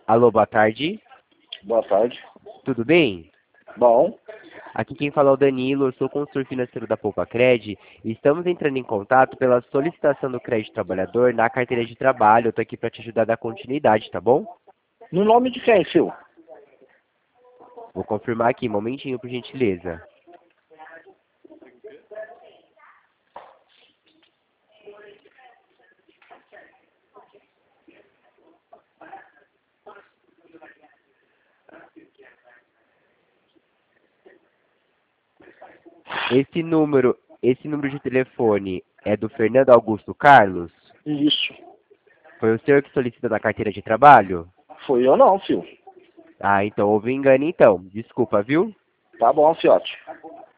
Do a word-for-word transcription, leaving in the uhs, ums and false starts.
Alô, boa tarde. Boa tarde. Tudo bem? Bom, Aqui quem fala é o Danilo, eu sou consultor financeiro da Poupacred e estamos entrando em contato pela solicitação do crédito trabalhador na carteira de trabalho. Eu estou aqui para te ajudar a dar continuidade, tá bom? no nome de quem, filho? Vou confirmar aqui, um momentinho, por gentileza. Esse número, esse número de telefone é do Fernando Augusto Carlos? Isso. Foi o senhor que solicitou da carteira de trabalho? Fui eu não, filho. Ah, então houve engano então. Desculpa, viu? Tá bom, fiote.